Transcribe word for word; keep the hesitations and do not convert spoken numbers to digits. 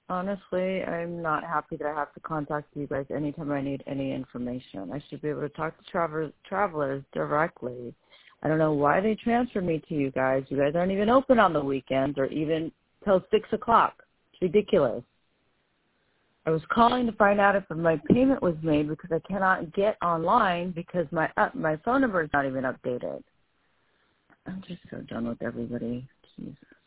Honestly, I'm not happy that I have to contact you guys anytime I need any information. I should be able to talk to travelers, travelers directly. I don't know why they transfer me to you guys. You guys aren't even open on the weekends or even till six o'clock. It's ridiculous. I was calling to find out if my payment was made because I cannot get online because my uh, my phone number is not even updated. I'm just so done with everybody. Jeez.